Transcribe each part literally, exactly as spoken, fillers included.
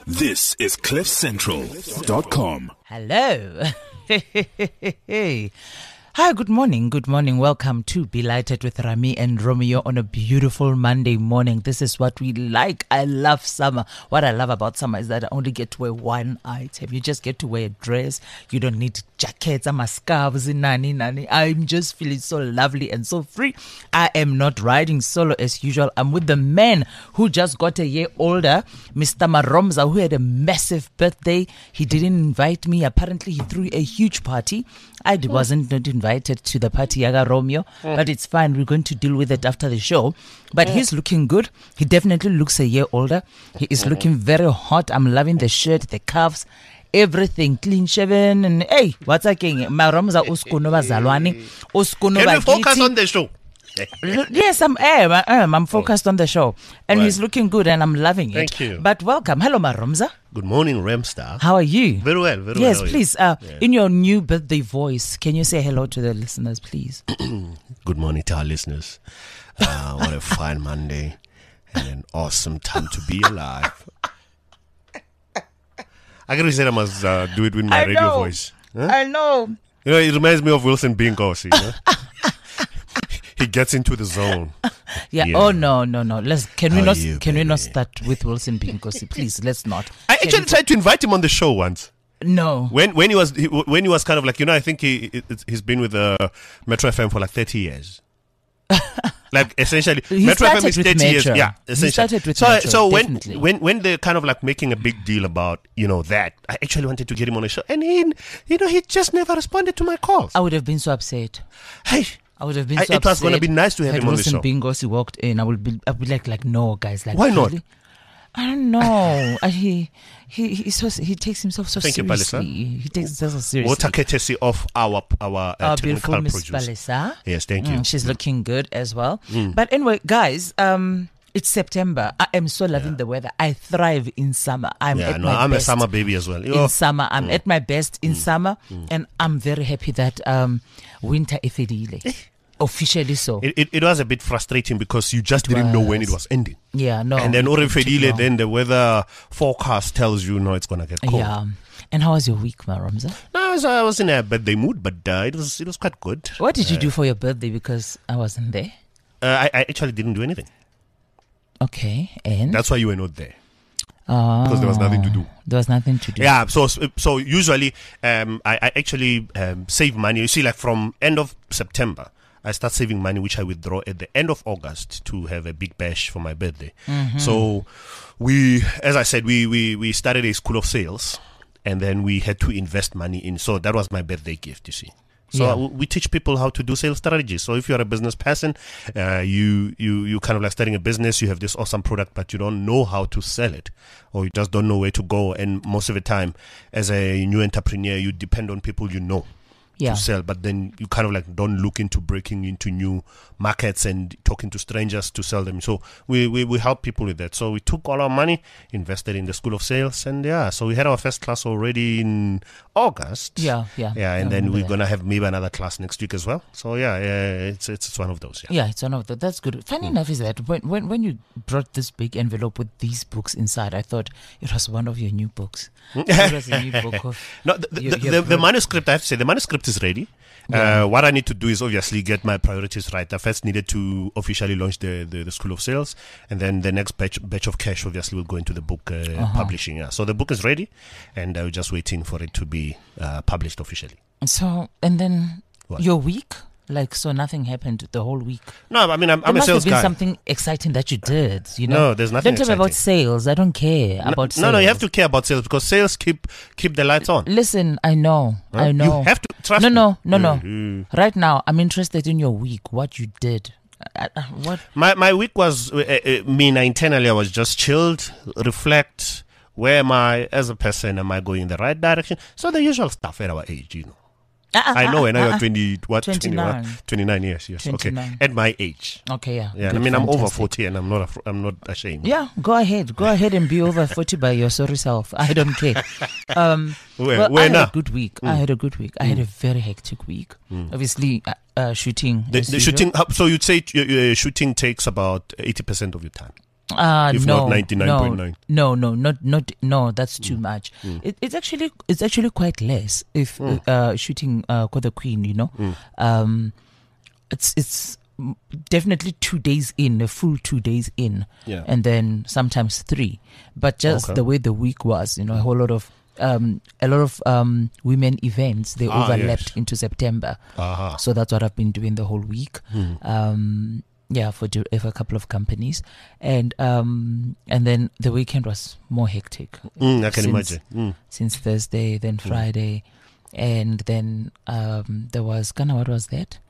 This is cliff central dot com. Hello. Hi, good morning. Good morning. Welcome to Be Lighted with Rami and Romeo on a beautiful Monday morning. This is what we like. I love summer. What I love about summer is that I only get to wear one item. You just get to wear a dress. You don't need jackets and scarves. Nani, nani. I'm just feeling so lovely and so free. I am not riding solo as usual. I'm with the man who just got a year older, Mister Maromza, who had a massive birthday. He didn't invite me. Apparently, he threw a huge party. I wasn't not invited to the party, Yaga Romeo, mm. but it's fine. We're going to deal with it after the show. But mm. he's looking good. He definitely looks a year older. He is mm. looking very hot. I'm loving the shirt, the cuffs, everything. Clean shaven. And hey, what's again? Maromza uskuno bazalwani. Uskuno Can we focus on the show? Yes, I'm, I'm, I'm, I'm focused on the show. And right. he's looking good and I'm loving it. Thank you. But welcome. Hello, Maromza. Good morning, Remstar. How are you? Very well, very yes, well. Yes, please. Uh, yeah. In your new birthday voice, can you say hello to the listeners, please? Good morning to our listeners. Uh, what a fine Monday and an awesome time to be alive. I gotta say I must uh, do it with my I radio know. voice. Huh? I know. You know, it reminds me of Wilson Binkosi. You know? He gets into the zone. Yeah. yeah. Oh no, no, no. Let's. Can How we not? you, can baby? we not start with Wilson Binkosi, please? Let's not. I actually can tried to invite him on the show once. No. When when he was he, when he was kind of like, you know, I think he he's been with uh, Metro F M for like thirty years. Like essentially, he Metro F M is thirty Metro. years. Yeah, essentially. He started with so Metro, so definitely. when when when they're kind of like making a big deal about, you know, that, I actually wanted to get him on the show, and he, you know, he just never responded to my calls. I would have been so upset. Hey. I would have been I, so it was upset. going to be nice to have Had him on the Wilson show. Bingosi walked in, I would be, I'd be like, like, no, guys, like, why not? Really? I don't know. I, he, he, he, so, he takes himself so Thank seriously. You, he takes himself so seriously. Water courtesy of our our, uh, our technical beautiful Miss producer. Balesa. Yes, thank you. Mm, she's mm. looking good as well. Mm. But anyway, guys, um, it's September. I am so loving yeah. the weather. I thrive in summer. I'm yeah, at no, my I'm best a summer baby as well. in Yo. summer. I'm mm. at my best in mm. summer, mm. and I'm very happy that um, winter is fedile. Officially so. It, it it was a bit frustrating because you just it didn't was. know when it was ending. Yeah, no. And then already then the weather forecast tells you, no, it's going to get cold. Yeah. And how was your week, Maromza? No, I was, I was in a birthday mood, but uh, it was it was quite good. What did you uh, do for your birthday? Because I wasn't there. Uh, I, I actually didn't do anything. Okay, and? That's why you were not there. Oh. Because there was nothing to do. There was nothing to do. Yeah, so so usually um, I, I actually um, save money. You see, like from end of September, I start saving money, which I withdraw at the end of August to have a big bash for my birthday. Mm-hmm. So we, as I said, we, we, we started a school of sales, and then we had to invest money in. So that was my birthday gift, you see. So yeah. we teach people how to do sales strategies. So if you're a business person, uh, you, you, you kind of like starting a business, you have this awesome product, but you don't know how to sell it, or you just don't know where to go. And most of the time, as a new entrepreneur, you depend on people you know. Yeah. To sell, but then you kind of like don't look into breaking into new markets and talking to strangers to sell them. So we, we, we help people with that. So we took all our money, invested in the School of Sales, and yeah, so we had our first class already in August. Yeah, yeah. Yeah, and I then we're that. going to have maybe another class next week as well. So yeah, yeah it's, it's it's one of those. Yeah, yeah it's one of those. That's good. Funny mm. enough is that when, when, when you brought this big envelope with these books inside, I thought it was one of your new books. It was a new book of no, the, your, the, your the, the manuscript, I have to say, the manuscript is ready. Yeah. Uh, what I need to do is obviously get my priorities right. I first needed to officially launch the, the, the School of Sales, and then the next batch, batch of cash obviously will go into the book uh, uh-huh. publishing. Yeah. So the book is ready, and I'm just waiting for it to be uh, published officially. So, and then what? Your week? Like, so nothing happened the whole week? No, I mean, I'm, there I'm a must sales have been guy. something exciting that you did, you know? No, there's nothing Don't tell exciting. me about sales. I don't care no, about sales. No, no, you have to care about sales because sales keep keep the lights on. Listen, I know. Huh? I know. You have to trust No, me. no, no, no. Mm-hmm. Right now, I'm interested in your week, what you did. Uh, uh, what? My my week was, uh, uh, me internally, I was just chilled, reflect, where am I as a person, am I going in the right direction? So the usual stuff at our age, you know. Uh, uh, I know, uh, and now uh, you're twenty, what, twenty-nine. twenty-one? twenty-nine years, yes. twenty-nine. Okay. At my age. Okay, yeah. Yeah, Good, I mean, I'm over fantastic. forty and I'm not af- I'm not ashamed. Yeah, go ahead. Go ahead and be over forty by your sorry self. I don't care. Um, Where, well, where I had now? a good week. Mm. I had a good week. I Mm. had a very hectic week. Mm. Obviously, uh, uh, shooting. The, as the usual. shooting, so you'd say uh, uh, shooting takes about eighty percent of your time. Uh, if no, not ninety-nine point nine. No, no, no, not not no. That's too mm. much. Mm. It, it's actually it's actually quite less if mm. uh, shooting uh, Call the Queen. You know, mm. um, it's it's definitely two days in, a full two days in, yeah. and then sometimes three. But just okay. the way the week was, you know, a whole lot of um, a lot of um, women events they ah, overlapped yes. into September. Uh-huh. So that's what I've been doing the whole week. Mm. Um, Yeah, for, for a couple of companies, and um, and then the weekend was more hectic. Mm, I can since, imagine. Mm. Since Thursday, then Friday, mm. and then um, there was kind of what was that?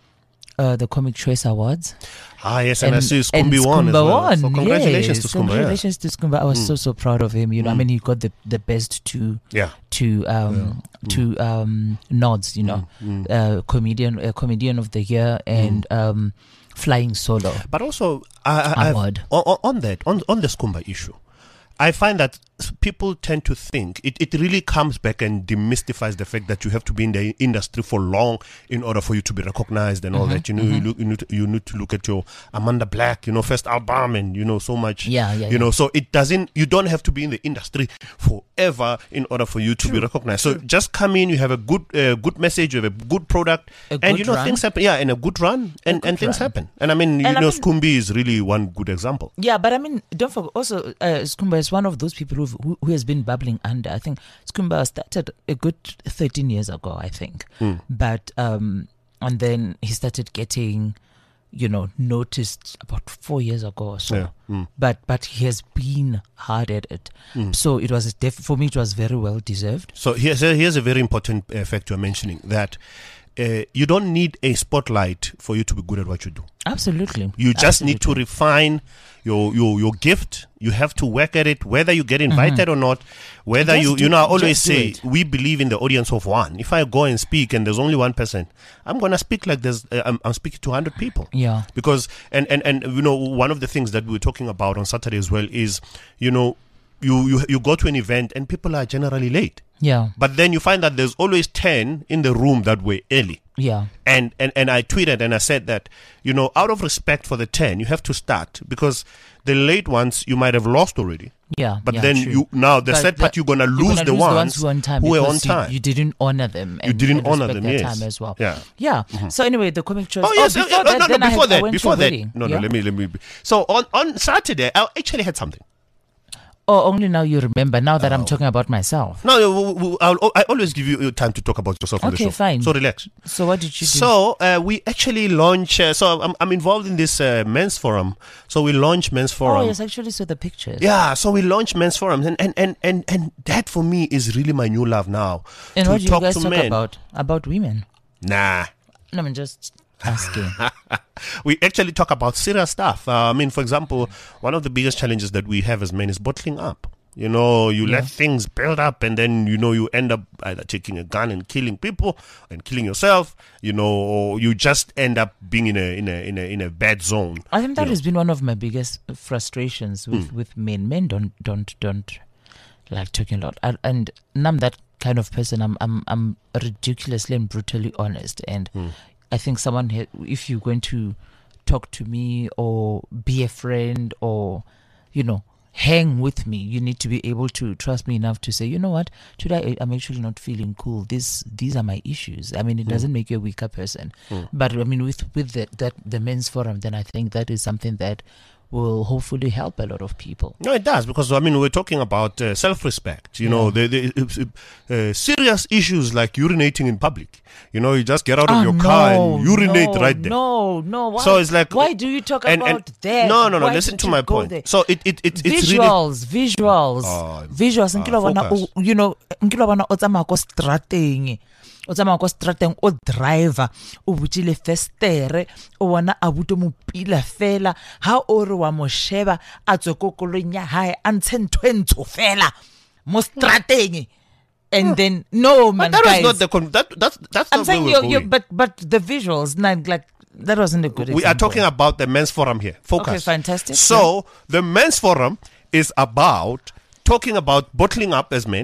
Uh, the Comic Choice Awards. Ah, yes, and, and I see Skumbi won as well. Won, so congratulations yes, to Skumba. Congratulations yeah. to Skumba. I was mm. so so proud of him. You know, mm. I mean, he got the, the best two yeah. two um yeah. two um nods. You know, mm. uh, comedian uh, comedian of the year and mm. um. Flying solo, but also I, I, on, on that on on the Skumba issue, I find that people tend to think it, it really comes back and demystifies the fact that you have to be in the industry for long in order for you to be recognized and all mm-hmm, that. You know, mm-hmm. you, look, you, need to, you need to look at your Amanda Black, you know, first album, and you know so much. Yeah, yeah. You yeah. know, so it doesn't. You don't have to be in the industry forever in order for you to True. be recognized. So True. just come in. You have a good uh, good message. You have a good product, a and good you know run. things happen. Yeah, and a good run, and, good and things run. happen. And I mean, you and know, I mean, Skumbi is really one good example. Yeah, but I mean, don't forget also uh, Skumba is one of those people who've, who who has been bubbling under. I think Skumba started a good thirteen years ago, I think. Mm. But, um, and then he started getting, you know, noticed about four years ago or so. Yeah. Mm. But but he has been hard at it. Mm. So it was, def- for me, it was very well deserved. So here's, here's a very important uh, fact you're mentioning, that uh, you don't need a spotlight for you to be good at what you do. Absolutely. You just Absolutely. need to refine your, your your gift. You have to work at it, whether you get invited mm-hmm. or not. Whether just you, do, you know, I always say, it. we believe in the audience of one. If I go and speak and there's only one person, I'm going to speak like there's, uh, I'm, I'm speaking to one hundred people. Yeah. Because, and, and, and, you know, one of the things that we were talking about on Saturday as well is, you know, you, you, you go to an event and people are generally late. Yeah. But then you find that there's always ten in the room that were early. Yeah. And, and and I tweeted and I said that, you know, out of respect for the ten, you have to start, because the late ones you might have lost already. Yeah. But yeah, then true. you now the sad part, you're gonna lose, gonna the, lose ones the ones who were on time. Who were on you, time. You didn't honor them. And, you didn't and honor respect them. their Yes. time as well. Yeah. Yeah. Mm-hmm. So anyway, the Comic Choice. Oh yes. Oh, before uh, that, no, no, then no, I before had, that, I went before to a that. wedding. No, no. Yeah? Let me, let me. So on on Saturday, I actually had something. Oh, only now you remember, now that oh. I'm talking about myself. No, I'll, I always give you time to talk about yourself on okay, the show. fine. So relax. So what did you do? So uh, we actually launch, uh, so I'm, I'm involved in this uh, men's forum. So we launch men's forum. Oh, yes, I actually saw the pictures. Yeah, so we launch men's forums. And, and, and, and, and that for me is really my new love now. And to what do you talk guys to talk men. about? About women? Nah. No, I'm just asking. We actually talk about serious stuff. Uh, I mean, for example, one of the biggest challenges that we have as men is bottling up. You know, you yeah. let things build up, and then, you know, you end up either taking a gun and killing people and killing yourself, you know, or you just end up being in a in a in a in a bad zone. I think that you has know. been one of my biggest frustrations with, mm. with men. Men don't don't don't like talking a lot, I, and I'm that kind of person. I'm I'm I'm ridiculously and brutally honest, and mm. I think someone, if you're going to talk to me or be a friend or, you know, hang with me, you need to be able to trust me enough to say, you know what, today I'm actually not feeling cool. This these are my issues. I mean, it doesn't mm. make you a weaker person. Mm. But I mean, with with the, that the men's forum, then I think that is something that will hopefully help a lot of people. No, it does, because I mean, we're talking about uh, self-respect. You yeah. know, the, the uh, serious issues like urinating in public. You know, you just get out oh, of your no, car and urinate no, right there. No, no. Why, so it's like, why do you talk and, about and, that? No, no, no. Why listen to my point. There? So it, it, it, it's visuals, really visuals, uh, visuals. Uh, uh, you know, nkilo bana o tsamaya ko strateng. O tsamaya ko strateng o driver o butile festere o bona a buto mo pila fela ha o re wa mo sheba a tswe ko kolong ya hae a ntshe ntwentsho fela mo strateng. And then no man, but that guys, was not the con- that that's that's I'm not saying where we're you going. but but the visuals, not like that wasn't a good example. We are talking about the men's forum here. Focus. Okay, fantastic. So the men's forum is about talking about bottling up as men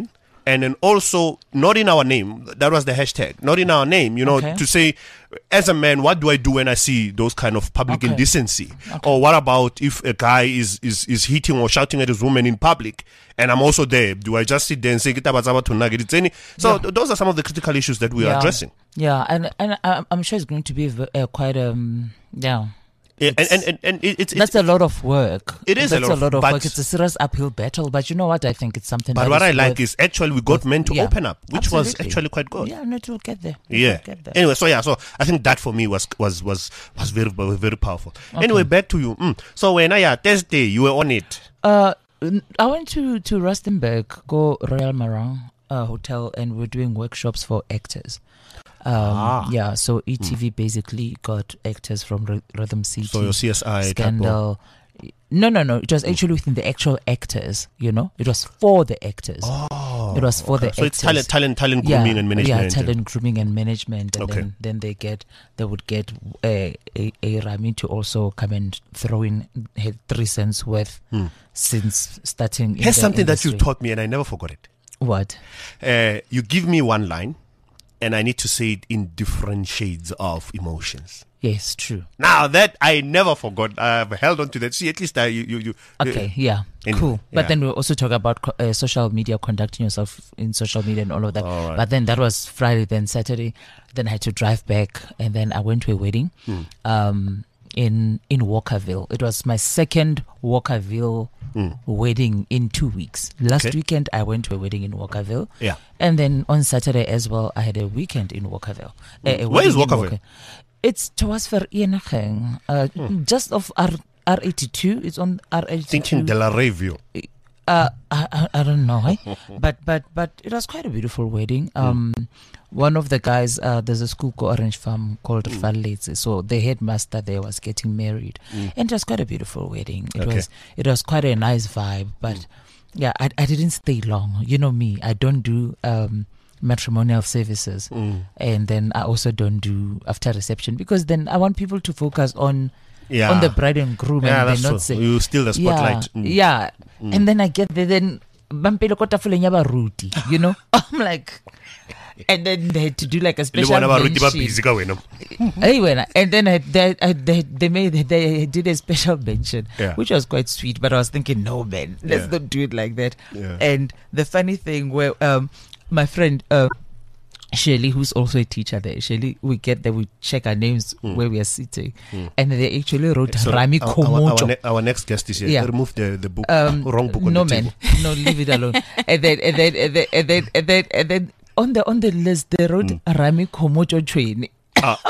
and then also not in our name. That was the hashtag. Not in our name, you know, Okay. to say, as a man, what do I do when I see those kind of public Okay. indecency? Or what about if a guy is, is, is hitting or shouting at his woman in public and I'm also there? Do I just sit there and say, "Kita bazaba to nugget?" It's any- So Yeah. th- those are some of the critical issues that we are yeah. addressing. Yeah, and and I'm I'm sure it's going to be v- uh, quite um yeah. Yeah, and, and, and, and it- it's, That's it's a lot of work. It is a That's lot of- of but- work. It's a serious uphill battle, but you know what? I think it's something. but that what is I like worth- is actually we got men to yeah. open up, which was Absolutely. actually quite good. Yeah, no, it will get there. It will Yeah. get there. Anyway, so yeah, so I think that for me was was was was very was very powerful. Anyway, back to you. Mm. So when I yeah, Thursday you were on it. Uh, n- I went to to Rustenburg, go Royal Marang uh, Hotel, and we're doing workshops for actors. Um, Ah. Yeah, so E T V basically got actors from Ry- Rhythm City, So your C S I type of- Scandal. No, no, no. It was actually within the actual actors. You know, it was for the actors. Oh, It was for the so actors. it's talent, talent, talent yeah, grooming and management. Yeah, talent grooming and management, and Okay. then, then they get they would get a, a, a Rami to also come and throw in her three cents worth since starting. in Here's the something that you industry. taught me, and I never forgot it. What? Uh, you give me one line, and I need to say it in different shades of emotions. Yes, true. Now that I never forgot, I've held on to that. See, at least I you you. you Okay, yeah, Anyway, cool. But yeah. then we'll also talk about co- uh, social media, conducting yourself in social media and all of that. All right. But then that was Friday, then Saturday. Then I had to drive back, and then I went to a wedding Hmm. um, in in Walkerville. It was my second Walkerville wedding in two weeks. Last Hmm. Okay. weekend, I went to a wedding in Walkerville. Yeah. And then on Saturday as well, I had a weekend in Walkerville. A- a Where is wedding in Walkerville? Walker- It's towards Vereniging, uh, Hmm. just off R R eighty-two. It's on R eighty-two. Thinking De La Review. Uh, I, I I don't know, eh? but but but it was quite a beautiful wedding. Um, one of the guys, uh, there's a school called Orange Farm called mm. so the headmaster there was getting married, and it was quite a beautiful wedding. It Okay. was it was quite a nice vibe, but yeah, I I didn't stay long. You know me, I don't do um matrimonial services, and then I also don't do after reception because then I want people to focus on. Yeah. On the bride and groom, Yeah, and that's they true. not say You steal the spotlight. Yeah, Mm. yeah. And then I get there, then bampelo ko tafoleng ya baruti, you know. I'm like, and then they had to do like a Le special bona baruti ba benching. busy ka wena. Anyway, and then I, they, I, they they made they did a special mention, Yeah. which was quite sweet. But I was thinking, no man, let's Yeah. not do it like that. Yeah. And the funny thing, where um my friend uh, Shirley, who's also a teacher there, Shirley, we get there, we check our names where we are sitting, and they actually wrote So Rami our, our, Komocho. our, ne- our next guest is here. Yeah. Remove the, the book. Um, Wrong book on no the man, table. no, leave it alone. and then, and then, and then, and then, and then, and then on the on the list they wrote Rami Komocho train. Ah.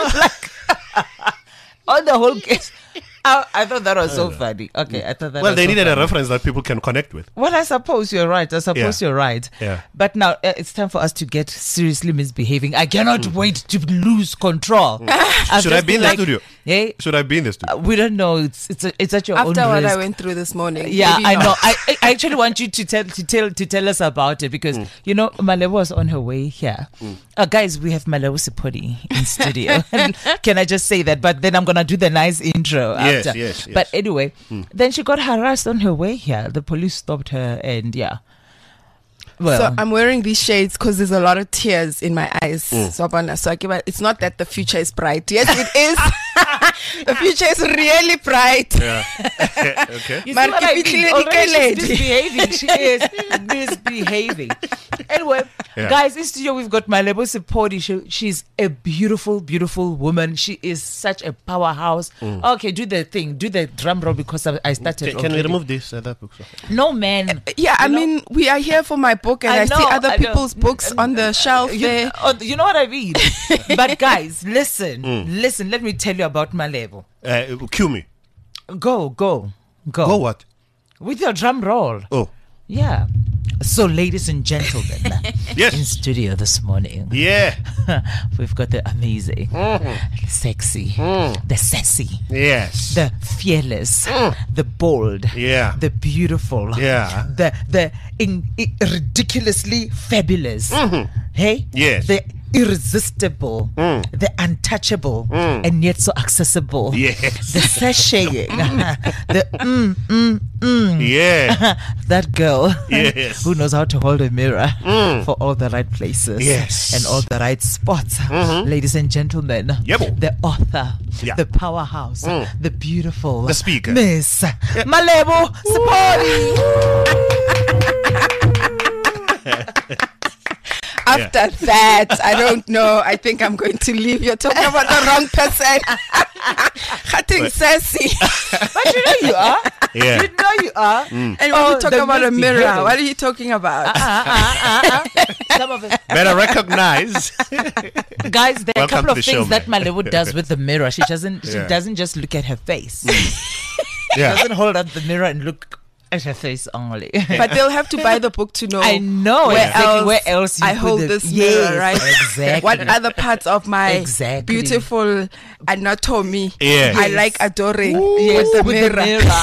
On the whole case, I, I thought that was so funny. Okay, I thought that. Well, was they so needed funny. a reference that people can connect with. Well, I suppose you're right. I suppose Yeah. you're right. Yeah. But now uh, it's time for us to get seriously misbehaving. I cannot wait to lose control. I've Should I just be in been the like, studio? Hey, Should I be in the studio? uh, we don't know. It's it's a, it's at your After own what risk. I went through this morning. Yeah, maybe I not. know. I, I actually want you to tell to tell to tell us about it because you know Malebo was on her way here. Uh, guys, we have Malebo Sipodi in studio. Can I just say that? But then I'm gonna do the nice intro Yes, after. yes, yes. But anyway, then she got harassed on her way here. The police stopped her, and yeah. Well, So I'm wearing these shades because there's a lot of tears in my eyes. So Abana, so I give it- it's not that the future is bright. Yes, it is. The future is really bright. Yeah. Okay. You see But what if I it's mean? lady Already lady. she's misbehaving. She is misbehaving. Anyway, Yeah. guys, in studio we've got Malebo Sipodi. She, she's a beautiful, beautiful woman. She is such a powerhouse. Okay, do the thing. Do the drum roll because I, I started. Can, can we already. remove this? Uh, that book? No, man. Yeah, I You know? mean, we are here for my book, and I I, see know, other I know. people's books on the shelf You, there. oh, you know what I mean? But guys, listen. Listen, let me tell you about Malebo. Uh, cue me. Go, go, go. Go what? With your drum roll. Oh. Yeah. So, ladies and gentlemen, in Yes. studio this morning, Yeah. we've got the amazing, sexy, the sassy, Yes. the fearless, the bold, Yeah. the beautiful, Yeah. the the in, i- ridiculously fabulous. Hey, Yes. the irresistible, the untouchable, and yet so accessible. Yes. The sashaying, the mm, mm, mm. Yeah. That girl Yes. who knows how to hold a mirror for all the right places Yes. and all the right spots. Ladies and gentlemen, Yebo. the author, Yeah. the powerhouse, the beautiful, The speaker. Miss Malebo Sipodi. After that, I don't know. I think I'm going to leave. You're talking about the wrong person. Cutting sassy. But you know you are. Yeah. You know you are. And when Oh, you talk the about a mirror, misbehaving. what are you talking about? Uh, uh, uh, uh. Some of it. Better recognize. Guys, there are a Welcome couple to of the things show, that man. Malebo does with the mirror. She doesn't. She Yeah. doesn't just look at her face. She Yeah. doesn't hold up the mirror and look at her face only. But they'll have to buy the book to know. I know where exactly else where else you I put hold the- this Yes, mirror, right? exactly. What other parts of my Exactly. beautiful anatomy Yes. I like adoring Yes, with the with mirror.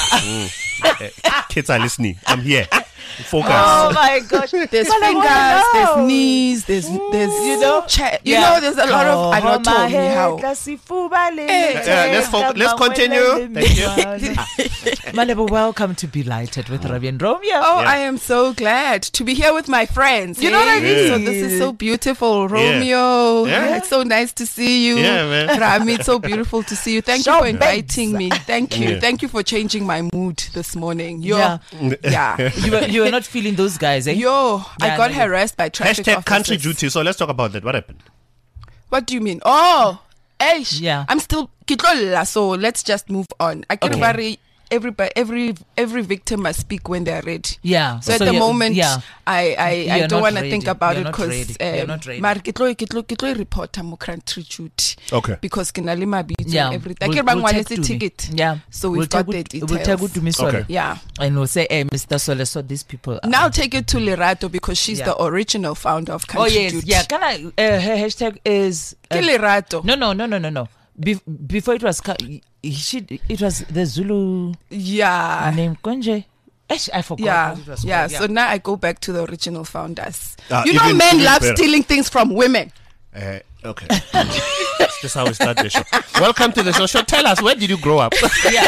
the mirror. Kids are listening. I'm here. Focus. Oh my gosh. There's Malebo, fingers, I there's know. knees, there's there's You know? cha- you Yeah. know, there's a lot of Go home, my anatomy. head, How let's see Fuba Lele, Yeah, let's fo- take let's up my continue. Lele, Thank you. Malebo, welcome to Be Lighted with Ravi and Romeo. Oh, Yeah. I am so glad to be here with my friends. You know what I hey? So mean? this is so beautiful, Romeo. Yeah. It's so nice to see you. Yeah, man. Rami, it's so beautiful to see you. Thank Show you for inviting babes. me. Thank you. Yeah. Thank you for changing my mood this morning. Yo, Yeah. yeah. You were, you were not feeling those guys, eh? Yo, I Yeah, got no, harassed by traffic Hashtag country officers. duty. So let's talk about that. What happened? What do you mean? Oh, eish. Yeah. I'm still kitlola, so let's just move on. I can Okay. worry. Everybody, every every victim must speak when they're ready. Yeah. So, at the you- moment, yeah. I I, I You're don't not want to ready. think about You're it not because ready. You're not ready. mar kitlo kitlo kitlo report mo country duty. Okay. Because kinali mabitso Yeah. and everything. We'll- We'll, we'll we'll take the to me. ticket. Yeah. So we've We'll got take the good- We'll take good to details. Miss Sole. Okay. Yeah. And we'll say, hey, Mister Sole, so these people are. Now take it to Lerato because she's Yeah. the original founder of Oh, country yes. duty. Yeah. Can I? Uh, her hashtag is. Ke Uh, Lerato. no, no, no, no, no, no. Be- before it was. ca- She, it was the Zulu Yeah. name. Konje. Eish, I forgot. Yeah, what it was yeah. called. So now I go back to the original founders. Ah, you know, even- men even love better. stealing things from women. Uh, okay. That's just how we start the show. Welcome to the show. So tell us, where did you grow up? Yeah.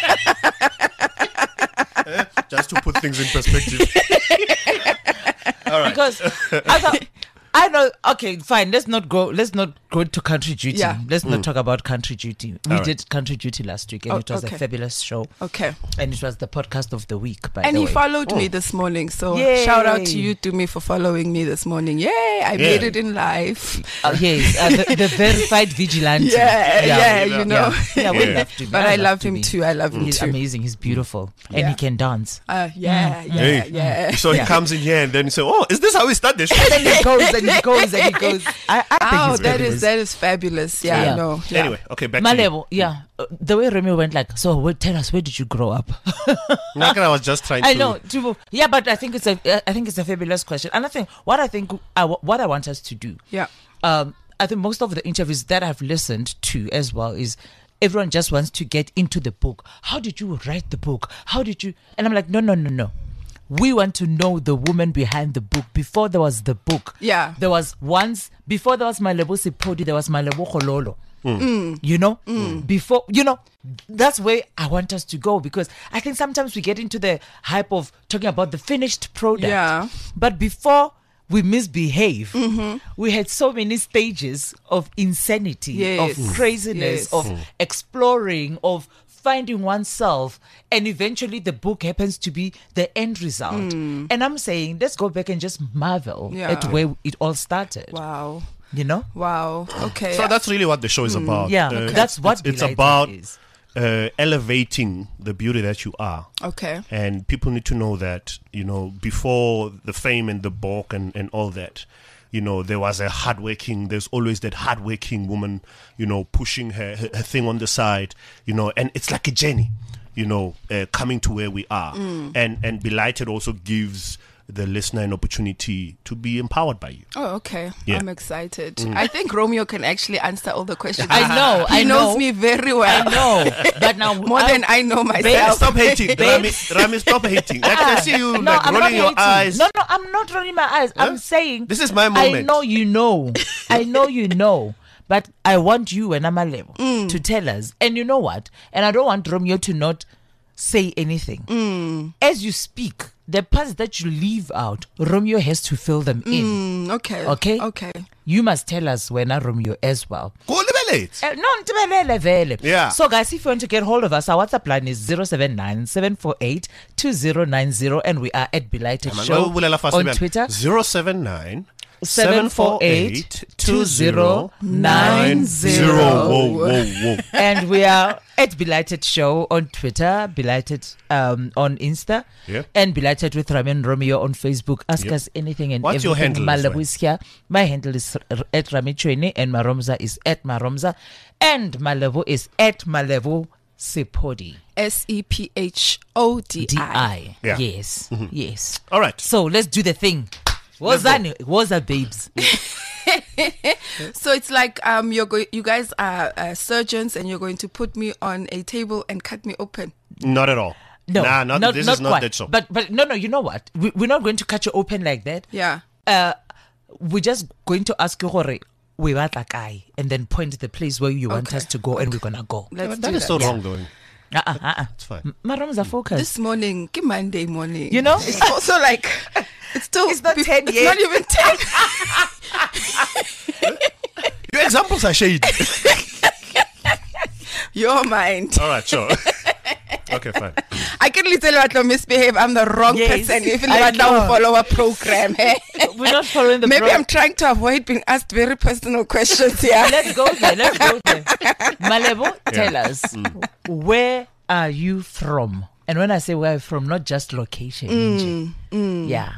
Just to put things in perspective. All right. Because I thought, I know. Okay, fine. Let's not go. Let's not go to country duty. Yeah. Let's not talk about country duty. We All right. did country duty last week, and Oh, it was okay. a fabulous show. Okay. And it was the podcast of the week. By And the he way. followed me this morning. So Yay. shout out to you, Dumi, for following me this morning. Yay, I made it in life. Uh, yes, uh, the, the verified vigilante. Yeah, yeah, you you know. know. Yeah, we Yeah. love to be. But I love to him be. too. I love him He's too. amazing. He's beautiful, and Yeah. he can dance. Uh, yeah, yeah, Hey. yeah. So he comes in here and then he says, oh, is this how we start the show? And he goes and he goes and he goes. I, I think Oh, he's that fabulous. is that is fabulous. Yeah, Yeah. I know. Yeah. Anyway, okay, back to you. Malebo, yeah. Uh, the way Remy went like, so wait, tell us, where did you grow up? Like I was just trying I to... know, to move. Yeah, but I think it's a, uh, I think it's a fabulous question. And I think what I think, I, what I want us to do, Yeah. um, I think most of the interviews that I've listened to as well is everyone just wants to get into the book. How did you write the book? How did you? And I'm like, no, no, no, no. We want to know the woman behind the book. Before there was the book, Yeah. there was once before there was Malebo Sipodi, there was Malebo Khololo. Mm. You know, before you know, that's where I want us to go, because I think sometimes we get into the hype of talking about the finished product. Yeah. But before we misbehave, we had so many stages of insanity, Yes. of craziness, Yes. of exploring, of finding oneself, and eventually the book happens to be the end result. And I'm saying, let's go back and just marvel Yeah. at where it all started. Wow. You know? Wow. Okay. So that's really what the show is about. Yeah, Uh, that's what it's, it's Delighted about is. uh, elevating the beauty that you are. okay. And people need to know that, you know, before the fame and the bulk and, and all that, you know, there was a hardworking, there's always that hardworking woman, you know, pushing her, her, her thing on the side, you know, and it's like a journey, you know, uh, coming to where we are. And, and Belighted also gives the listener an opportunity to be empowered by you. Oh, okay. Yeah. I'm excited. I think Romeo can actually answer all the questions. I know, He I knows know. me very well. I know, but now More I- than I know Hey, myself. stop hating, Rami. Rami, stop hating. Like, I see you no, like I'm not rolling your hating. eyes. No, no, I'm not rolling my eyes. Huh? I'm saying This is my I moment. know you know. I know you know. But I want you and I'm a level Mm. to tell us. And you know what? And I don't want Romeo to not say anything. Mm. As you speak, the parts that you leave out, Romeo has to fill them in. Mm, okay. Okay? Okay. You must tell us when Romeo as well. Go libelate. Uh, no, ntibelele vele. Yeah. So guys, if you want to get hold of us, our WhatsApp line is zero seven nine, seven four eight, two zero nine zero and we are at Belighted Show on Twitter. zero seven nine seven four eight, two zero nine zero. Whoa, whoa, whoa. And we are at Belighted Show on Twitter, Belighted um, on Insta, Yep. and Belighted with Rami and Romeo on Facebook. Ask Yep. us anything and What's your everything. handle, Malebo is here. My handle is r- at Rami Chweni and Maromza is at Maromza. And Malebo is at Malebo Sepodi. S E P H O D D I. I. Yeah. Yes. Yes. All right. So let's do the thing. What's that? What's that, babes? So it's like um, you're going. You guys are uh, surgeons, and you're going to put me on a table and cut me open. Not at all. No, Nah, not, not, this not is not quite. that so. But but no, no. You know what? We, we're not going to cut you open like that. Yeah. Uh, we're just going to ask you, Hore, we batla kae, and then point the place where you want Okay. us to go, and we're gonna go. Let's that do is that. so Yeah. wrong, though. Uh uh uh. uh. It's fine. Maromza, focus. This morning, give Monday morning. You know? it's also like it's still. It's not bef- ten It's yet. not even ten. Your examples are shady. Your mind. All right, sure. Okay, fine. I can literally tell you what to misbehave. I'm the wrong Yes, person. If you I let down know. follow a program, eh? We're not following the. Maybe pro- I'm trying to avoid being asked very personal questions here. Let's go there. Let's go there. Malebo, tell us Mm. where are you from? And when I say where I'm from, not just location. Mm, nje. Yeah.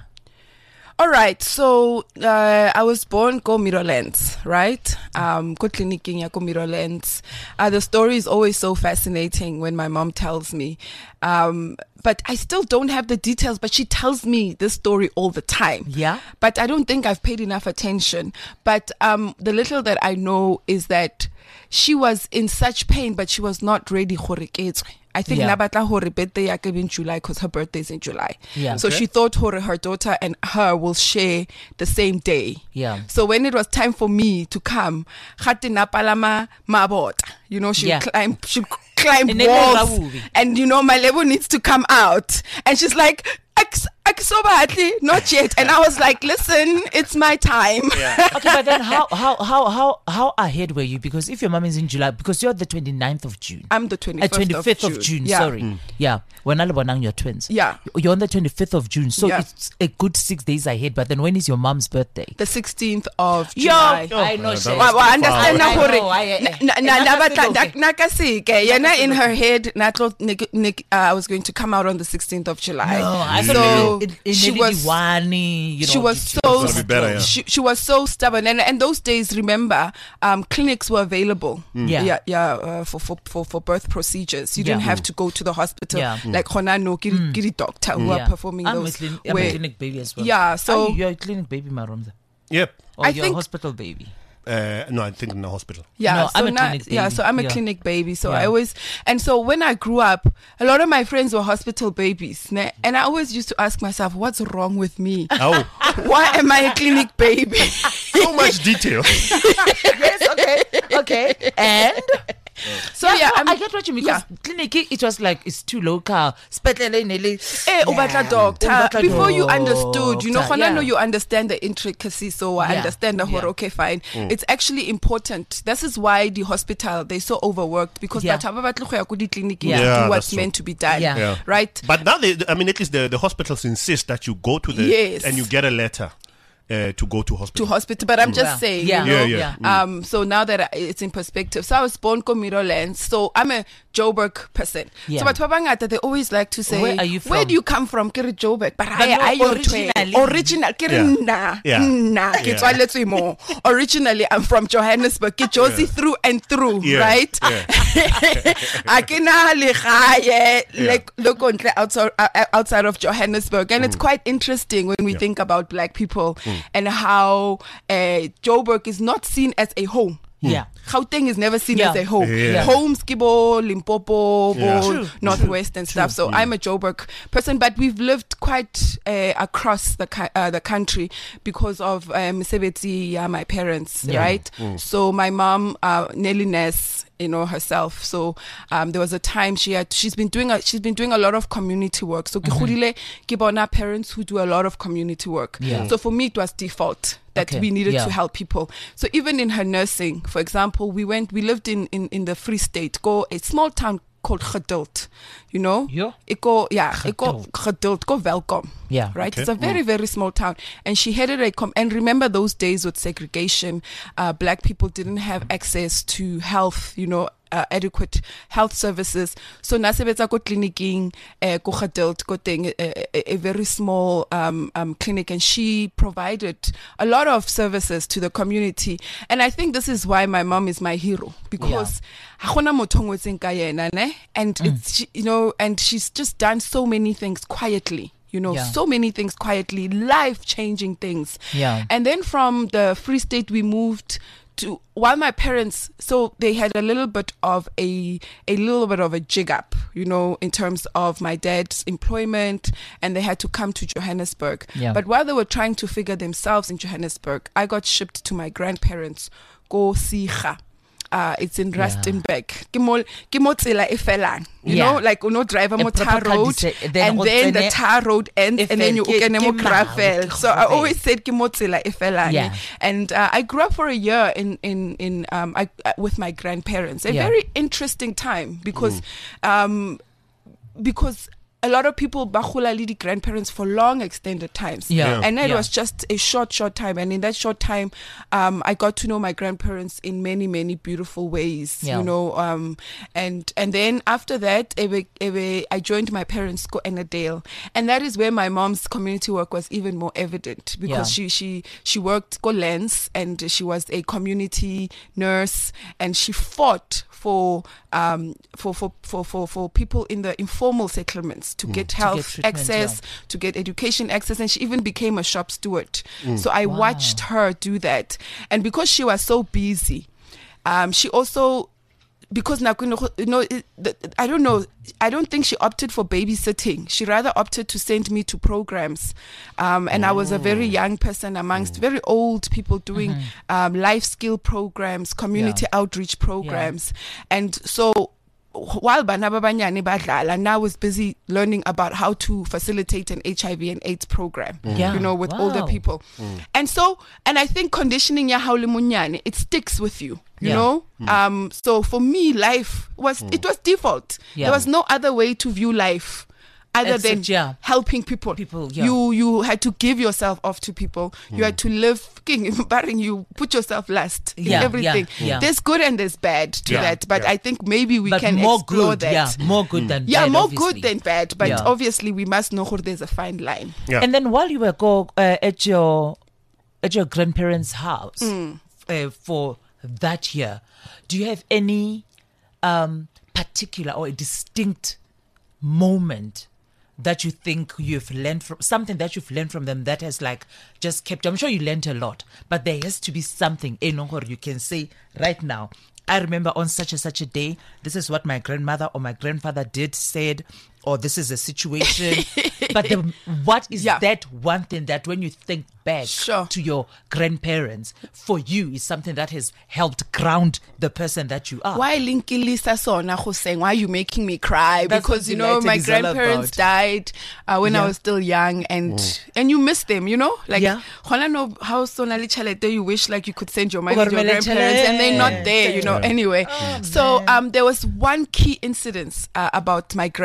All right, so uh, I was born go Mirrorlands, right? Um, go clinicing ya go Mirrorlands. Uh, the story is always so fascinating when my mom tells me. Um, but I still don't have the details, but she tells me this story all the time. Yeah. But I don't think I've paid enough attention. But um, the little that I know is that she was in such pain, but she was not ready for it. I think Yeah. Nabatla hore birthday yake in July because her birthday is in July. Yeah. So Okay. she thought hore, her daughter and her will share the same day. Yeah. So when it was time for me to come, khati napalama mabota. You know, she Yeah. climb she climb And then walls, Ravuvi. and you know my level needs to come out, and she's like, "Ex- Exobatly, not yet." And I was like, "Listen, it's my time." Okay, but then how how how how how ahead were you? Because if your mom is in July, because you're the twenty-ninth of June. I'm the Uh, twenty-fifth, twenty-fifth of of June. June, Yeah. sorry. Yeah. When I bonang your twins. Yeah. You're on the twenty-fifth of June. So Yeah. it's a good six days ahead. But then when is your mom's birthday? The sixteenth of Yo, July. I know. uh, Shay. that Wa- was wa- too understand far na away. hore I know, I- I- na- na- and na- that's batla- okay. dak- nakasike. Yena in her head natlo nik- nik- uh, I was going to come out on the sixteenth of July. No, I so thought maybe it, it she nearly was Diwani, you know, she was due to- so It's gonna be better, yeah. she, she was so stubborn, and and those days, remember, um, clinics were available. Yeah. yeah, yeah uh, for, for for for birth procedures. You Yeah. didn't have to go to the hospital Yeah. like Honano, Giri, Giri doctor who Yeah. are performing I'm those. a, clin- I'm a where- clinic baby as well. Yeah, so- Are you, you're a clinic baby, Maromza. Yep. Or I you're think- a hospital baby. Uh, no, I think in the hospital. Yeah, No, so I'm a now- clinic yeah, baby. so I'm a Yeah. clinic baby. So Yeah. I always, and so when I grew up, a lot of my friends were hospital babies, ne? And I always used to ask myself, what's wrong with me? Oh, Why am I a clinic baby? so much detail. Yes, okay, okay. And So yeah, no, I'm, I get what you mean. Because clinic, it was like it's too local. Spetlele nele. Eh, ubatla doctor. Ubatla Before you understood, you know, doctor, when I know yeah. you understand the intricacies, so I Yeah, understand the whole. yeah. Okay, fine. It's actually important. This is why the hospital they're so overworked because Yeah. batho ba batla go ya ko ditleliniking Yeah. to Yeah, do what's that's true. meant to be done. Yeah. Yeah. Right. But now, they, I mean, at least the, the hospitals insist that you go to the Yes. and you get a letter. uh, to go to hospital. To hospital, but I'm just Yeah. saying, Yeah. you know, Yeah, yeah. Mm. um, so now that I, it's in perspective, so I was born ko Meadowlands, so I'm a Joburg person. Yeah. So, but Babangata, they always like to say, Where are you Where from? do you come from? Kere Joburg, but But I, no, I, I originally- original, Kere Yeah. na, Yeah. na, Yeah. Ke tswaletswe mo. Originally, I'm from Johannesburg, ke Josie Yeah. through and through, Yeah. right? Yeah. Akina legaye, Yeah. like look ontle outside uh, outside of Johannesburg, and it's quite interesting when we Yeah. think about black people and how uh, Joburg is not seen as a home. Yeah. Gauteng is never seen Yeah. as a home. Yeah. Homes, Kibo, Limpopo, Yeah. Bo, True. Northwest and stuff. So I'm a Joburg person, but we've lived quite uh, across the co- uh, the country because of um, Sebetsi, uh, my parents, Yeah. right? So my mom, uh, Nelly Ness, you know, herself. So um, there was a time she had she's been doing a, she's been doing a lot of community work. So mm parents who do a lot of community work. Yeah. So for me it was default that Okay. we needed Yeah. to help people. So even in her nursing, for example, we went we lived in in, in the Free State, go a small town called Geduld, you know? Yeah. Ek go yeah, ek go Geduld. Geduld, go welcome. Yeah. Right? Okay. It's a very, very small town. And she headed a com and remember those days with segregation, uh, black people didn't have access to health, you know, uh, adequate health services. So nasebetsa ko clinicing uh, ko Geduld ko teng a, a, a very small um, um, clinic, and she provided a lot of services to the community. And I think this is why my mom is my hero, because ha gona motho o ngwetseng ka yena, ne? And it's she- you know, and she's just done so many things quietly. You know, Yeah. so many things quietly, life-changing things. Yeah. And then from the Free State, we moved to, while my parents, so they had a little bit of a, a little bit of a jig up, you know, in terms of my dad's employment, and they had to come to Johannesburg. Yeah. But while they were trying to figure themselves in Johannesburg, I got shipped to my grandparents, Go Siga. Uh, it's in Yeah. Rustenburg. Ke mo ke mo tsela e felang. You Yeah. know, like you know, drive a A mo tar proper road, candidate, then and go then the tsene- tar road ends, e and then you fel- ke- ukene mo ke gravel. mau, So I ke always said ke mo tsela e felang. Yeah. And uh, I grew up for a year in in in um I, uh, with my grandparents. A Yeah. very interesting time because um because a lot of people bahula le di grandparents for long extended times. Yeah. And it Yeah. was just a short, short time. And in that short time, um, I got to know my grandparents in many, many beautiful ways, Yeah. you know. Um, and and then after that, ewe, ewe, I joined my parents' go Enadale. And that is where my mom's community work was even more evident because Yeah. she, she, she worked go Lens, and she was a community nurse, and she fought for um for for for for, for people in the informal settlements to get health treatment, access, yeah. to get education access, and she even became a shop steward. So I Wow. watched her do that, and because she was so busy, um, she also. Because nakuno, you know, it- the- I don't know. I don't think she opted for babysitting. She rather opted to send me to programs, um, and I was a very young person amongst very old people doing um, life skill programs, community outreach programs, and so. While bana ba banyane badlala, now was busy learning about how to facilitate an H I V and AIDS program, Yeah. you know, with older Wow. people. And so, and I think conditioning ya haule munyane, it sticks with you, you Yeah. know? Um, so for me, life was, it was default. Yeah. There was no other way to view life other than Except, yeah. helping people. People, yeah. You you had to give yourself off to people. You had to live, king, barring you put yourself last in Yeah, everything. yeah, yeah. There's good and there's bad to Yeah, that, but yeah. I think maybe we But can more explore good, that. yeah, more good than Yeah, bad, more obviously. good than bad, but Yeah. obviously we must know where there's a fine line. Yeah. And then while you were go uh, at your at your grandparents' house uh, for that year, do you have any um, particular or a distinct moment that you think you've learned from, something that you've learned from them that has like just kept? I'm sure you learned a lot, but there has to be something eh, no, you can say right now. I remember on such and such a day, this is what my grandmother or my grandfather did, said, or this is a situation. But the, what is Yeah. that one thing that when you think back Sure. to your grandparents, for you is something that has helped ground the person that you are? Why Linkilisa Sona Hussein? Why are you making me cry? That's Because what you know Delighted my is all grandparents about. died uh, when Yeah. I was still young, and and you miss them, you know. Like, Yeah. hona know how Sona Lichalete you wish like you could send your money to your Ugarumele grandparents, and they're not chelete. there, you know. Anyway, so um, there was one key incident uh, about my grandfather.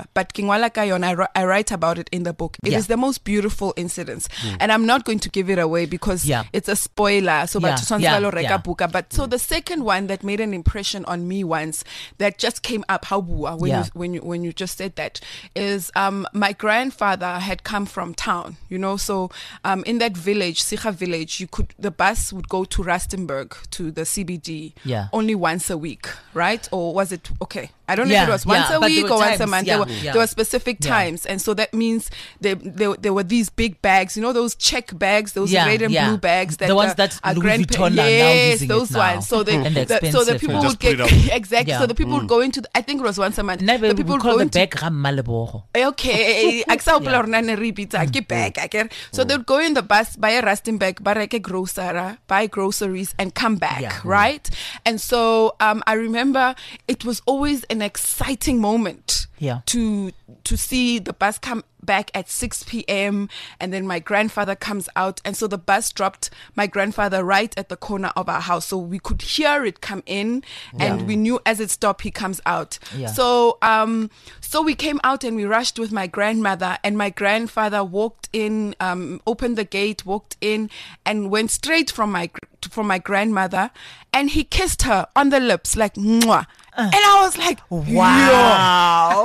spoiler, but Kingwala Kayon, I, I write about it in the book. It Yeah. is the most beautiful incident. And I'm not going to give it away because Yeah. it's a spoiler. So, Yeah, but yeah, yeah, yeah. buka. But so the second one that made an impression on me once that just came up, how bua, when Yeah. you when you when you just said that, is um my grandfather had come from town, you know. So um in that village, Sikha village, you could the bus would go to Rustenburg to the C B D Yeah. only once a week, right? Or was it okay? I don't know Yeah, if it was once yeah, a but there week were or once a times, month. yeah, there were yeah. there were specific Yeah. times, and so that means there, there there were these big bags, you know, those check bags, those Yeah, red and yeah. blue bags that The ones uh, that our Louis grandpa- Vuitton are now yes, using it those now. ones. So they And the, so the expensive, people yeah. would Just put get it up. exactly. Yeah. So the people would go into. The, I think it was once a month. Never, the we people would call go the into. bag Rammalebogo. Okay, aksahopola hore na ne re bitsa ke bag akere. So they'd go in the bus, buy a Rustenburg, buy a grocery, buy groceries, and come back, Yeah. right? And so um, I remember it was always an exciting moment. Yeah. To to see the bus come back at six p.m. and then my grandfather comes out, and so the bus dropped my grandfather right at the corner of our house, so we could hear it come in, and we knew as it stopped he comes out. Yeah. So um so we came out and we rushed with my grandmother, and my grandfather walked in, um opened the gate, walked in, and went straight from my gr- from my grandmother, and he kissed her on the lips like mwah. Uh. And I was like, Wow.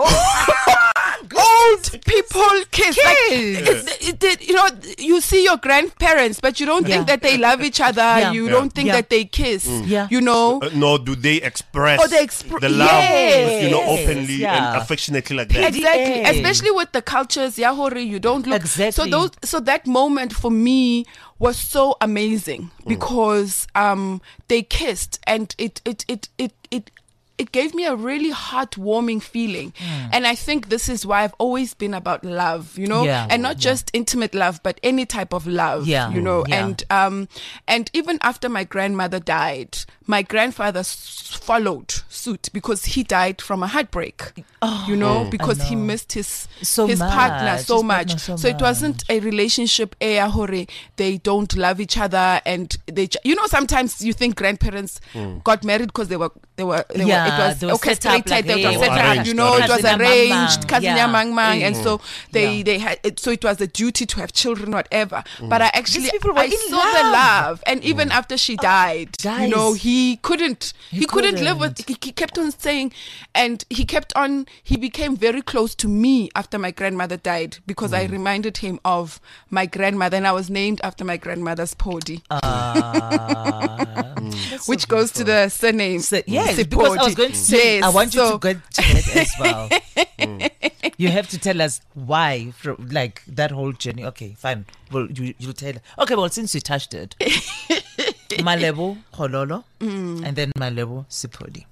old people kiss. Like, Kiss. it, it, it, you know, you see your grandparents, but you don't Yeah. think that they love each other. Yeah. You Yeah. don't think Yeah. that they kiss. Yeah. You know. Uh, nor do they express Oh, they expr- the love, Yes. you know, openly Yeah. and affectionately like that. Exactly, Yeah. especially with the cultures, Yahori, you don't look. Exactly. So those, so that moment for me was so amazing because um they kissed, and it it it it it. It gave me a really heartwarming feeling. And I think this is why I've always been about love, you know, Yeah. and not just intimate love, but any type of love, Yeah. you know, Yeah. and, um, and even after my grandmother died, my grandfather s- followed suit because he died from a heartbreak, you know, because he know. missed his, So his partner much, so his much. partner so So it wasn't a relationship, eh, hore, they don't love each other, and they, ju- you know, sometimes you think grandparents got married because they were, they were, they Yeah, were, it was they were set up orchestrated, like, they hey, were set up, arranged, you know, it was arranged. Cousin arranged, Mang cousin Mang. Mang Mang, Yeah. and so they, Yeah. they had, it, so it was a duty to have children, whatever. But I actually, These people were I in saw the love. love, and even after she died, you guys. know, he couldn't, he, He couldn't live couldn't. with, he, he kept on saying, and he kept on, he became very close to me after my grandmother died because I reminded him of my grandmother, and I was named after my grandmother's Podi, Ah. That's so which goes to the surname. So, yes, Sipodi. because I was going to say, Yes, I want you so- to go to that as well. You have to tell us why, fro- like that whole journey. Okay, fine. Well, you you'll tell. Okay, well, since you touched it, Malebo Hololo, and then Malebo Sipodi.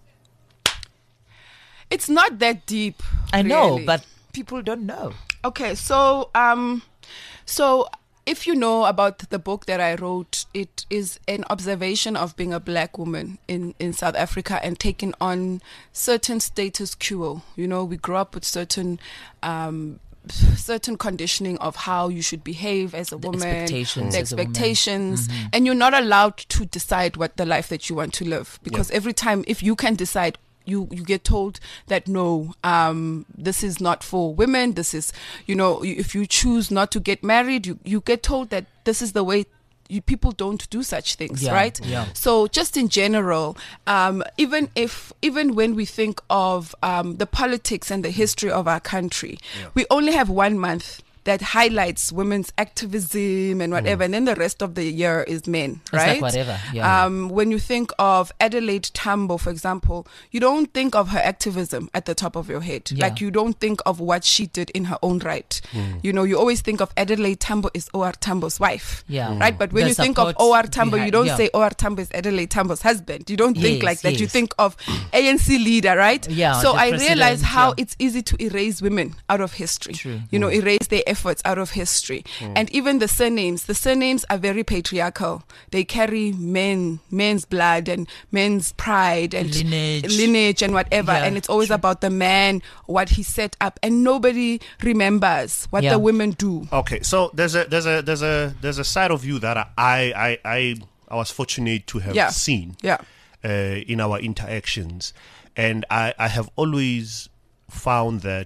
It's not that deep. I know, really. but people don't know. Okay, so um, so if you know about the book that I wrote, it is an observation of being a black woman in, in South Africa and taking on certain status quo. You know, we grew up with certain um, certain conditioning of how you should behave as a The woman, expectations the as a woman. expectations, and you're not allowed to decide what the life that you want to live, because every time, if you can decide, you you get told that no, um this is not for women, this is, you know, if you choose not to get married, you you get told that this is the way. You, people don't do such things, Yeah, right? yeah. So just in general, um, even if even when we think of um, the politics and the history of our country, we only have one month that highlights women's activism and whatever, and then the rest of the year is men, like right? whatever, yeah. Um, when you think of Adelaide Tambo, for example, you don't think of her activism at the top of your head. Yeah. Like, you don't think of what she did in her own right. You know, you always think of Adelaide Tambo is O R Tambo's wife. Yeah. Right? But when The you think of support O R Tambo, behind- you don't yeah. say O R Tambo is Adelaide Tambo's husband. You don't think Yes, like that. You yes. think of A N C leader, right? Yeah, So the I realized president, how yeah. it's easy to erase women out of history. True. You know, erase their efforts out of history. And even the surnames, the surnames are very patriarchal. They carry men, men's blood and men's pride and Lineage. lineage and whatever. Yeah, and it's always true. about the man, what he set up, and nobody remembers what Yeah. the women do. Okay, so there's a there's a there's a there's a side of you that I I I, I was fortunate to have Yeah. seen Yeah. uh, in our interactions, and I I have always found that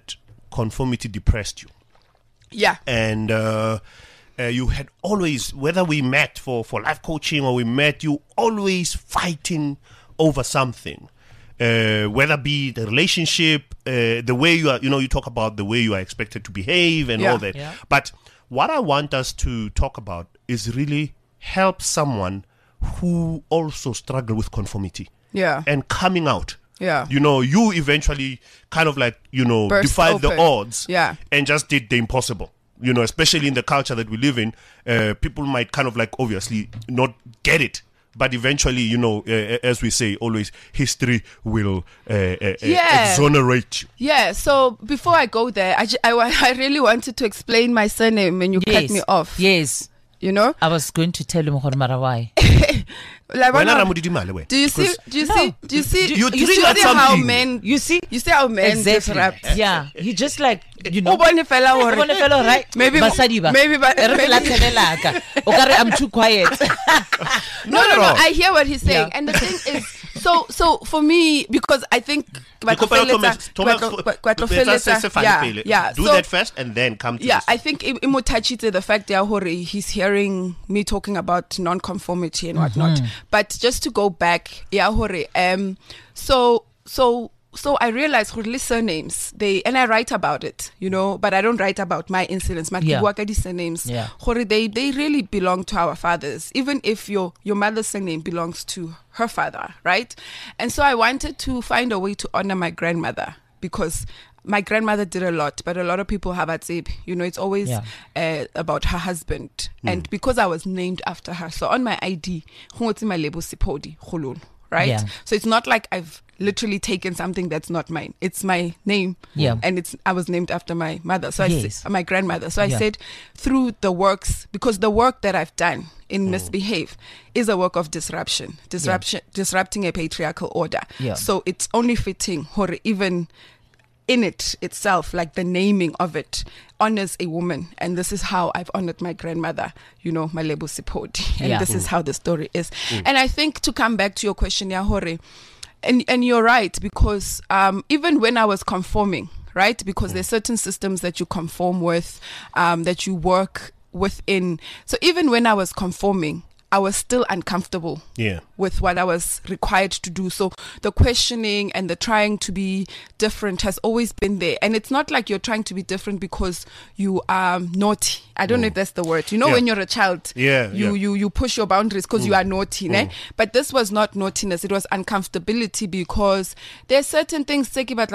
conformity depressed you. Yeah. And uh, uh, you had always, whether we met for, for life coaching or we met, you always fighting over something. Uh, whether be the relationship, uh, the way you are, you know, you talk about the way you are expected to behave and Yeah. all that. Yeah. But what I want us to talk about is really help someone who also struggle with conformity Yeah. and coming out. Yeah. You know, you eventually kind of like, you know, Burst defied the open. odds Yeah. and just did the impossible. You know, especially in the culture that we live in, uh, people might kind of like obviously not get it. But eventually, you know, uh, as we say, always history will uh, uh, Yeah. exonerate you. Yeah, so before I go there, I, ju- I, wa- I really wanted to explain my surname when you Yes. cut me off. Yes. You know? I was going to tell him why. Like, why Wena not- Ramudi Dimale, we. do you see? Because- Do you No. see? Do you see? You you see triggered how something. men? You see? You see how men Exactly. disrupt? Yeah. You just like, you know. O bone fela hore- O bone fela, right? Maybe- Basadi ba. maybe ba- E re maybe- latela ka. O ka re, I'm too quiet. No, no, at no. all. I hear what he's saying, Yeah. and the thing is, so, so for me, because I think, Ke kopela Thomas- Thomas- let's say- say fine, yeah, pele. yeah. Do so, that first and then come to yeah, this. I think im- imo touchite the fact that hore he's hearing me talking about non-conformity and whatnot. But just to go back, yeah, hore, um, so so so I realized hore surnames they and I write about it, you know, but I don't write about my incidents. My Yeah. yeah. surnames, Yeah. hore they they really belong to our fathers, even if your your mother's surname belongs to her father, right? And so I wanted to find a way to honor my grandmother because my grandmother did a lot, but a lot of people have at say, you know, it's always Yeah. uh, about her husband. And because I was named after her, so on my I D, Hungotsi Malebo Sipodi Khulun, right? Yeah. So it's not like I've literally taken something that's not mine. It's my name. Yeah. And it's I was named after my mother. So I Yes. said, my grandmother. So I Yeah. said through the works, because the work that I've done in Misbehave is a work of disruption, disruption, disrupting a patriarchal order. Yeah. So it's only fitting, or even in it itself, like the naming of it, honors a woman. And this is how I've honored my grandmother, you know, Malebo Sipodi. And Yeah. this is how the story is. And I think to come back to your question, Yahore, and, and you're right, because um, even when I was conforming, right, because there's certain systems that you conform with, um, that you work within. So even when I was conforming, I was still uncomfortable Yeah. with what I was required to do. So the questioning and the trying to be different has always been there. And it's not like you're trying to be different because you are naughty. I don't know if that's the word. You know, Yeah. when you're a child, Yeah, you, yeah. you, you push your boundaries because you are naughty. Ne? But this was not naughtiness. It was uncomfortability because there's certain things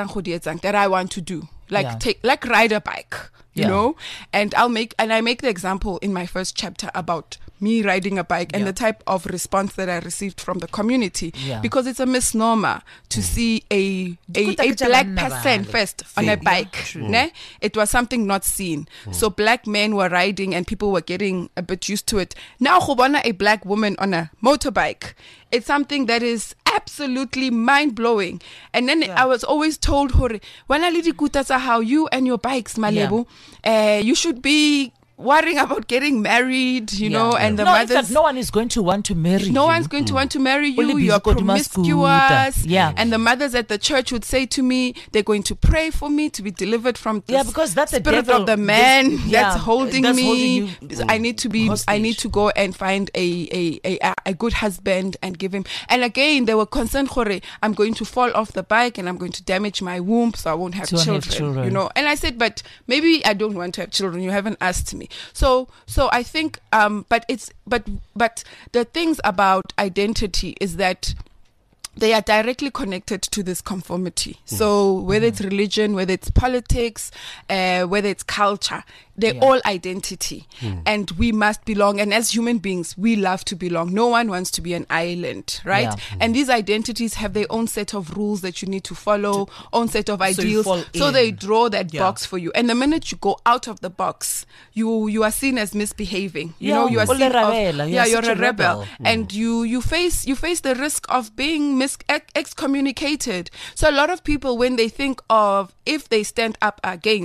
that I want to do. Like Yeah. take, like ride a bike, you Yeah. know? And I'll make, and I make the example in my first chapter about me riding a bike and Yeah. the type of response that I received from the community, Yeah. because it's a misnomer to see a a, Kuta a ke tša black banna person bale. first on a Yeah, bike. true. Ne? It was something not seen. So black men were riding and people were getting a bit used to it. Now go bona a black woman on a motorbike, it's something that is absolutely mind-blowing. And then Yeah. I was always told, hore, when I kuta tsa how you and your bikes, Malebo, uh, you should be worrying about getting married, you Yeah. know, and the no, in mothers. fact, no one is going to want to marry No you. one's going to want to marry you. Only You're busy kodima promiscuous. scooter. Yeah. And the mothers at the church would say to me, they're going to pray for me to be delivered from the Yeah, because that's the spirit devil. of the man This- yeah, that's holding that's me. holding you So I need to be. I hostage. need to go and find a a, a a good husband and give him. And again, they were concerned, Hore, I'm going to fall off the bike and I'm going to damage my womb, so I won't have To have children, children. You know. And I said, but maybe I don't want to have children. You haven't asked me. So so I think um but it's but but the things about identity is that they are directly connected to this conformity. Mm. So whether it's religion, whether it's politics, uh, whether it's culture, they're Yeah. all identity. And we must belong. And as human beings, we love to belong. No one wants to be an island, right? Yeah. And these identities have their own set of rules that you need to follow, own set of you ideals. fall So in. they draw that Yeah. box for you. And the minute you go out of the box, you you are seen as misbehaving. You Yeah, know, you are o le seen of, rebel, you yeah, are you're such a a rebel. rebel. And you you face you face the risk of being mis- ex- excommunicated. So a lot of people, when they think of if they stand up against